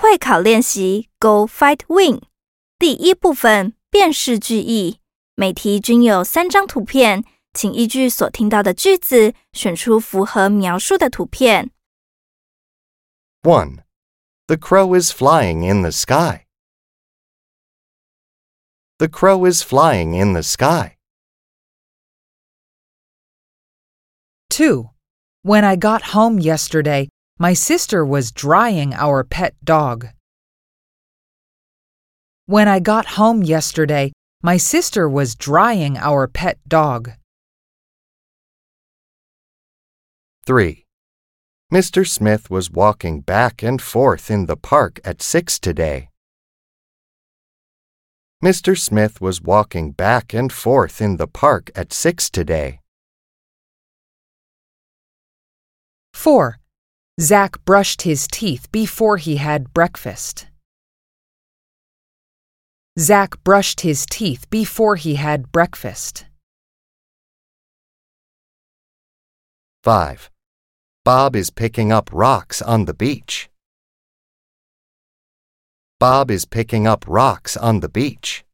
会考练习 Go Fight Win 第一部分辨识句意，每题均有3张图片，请依据所听到的句子选出符合描述的图片。 1. The crow is flying in the sky. The crow is flying in the sky. 2. When I got home yesterday, my sister was drying our pet dog. When I got home yesterday, my sister was drying our pet dog. 3. Mr. Smith was walking back and forth in the park at 6 today. Mr. Smith was walking back and forth in the park at 6 today. 4. Zach brushed his teeth before he had breakfast. Zach brushed his teeth before he had breakfast. 5. Bob is picking up rocks on the beach. Bob is picking up rocks on the beach.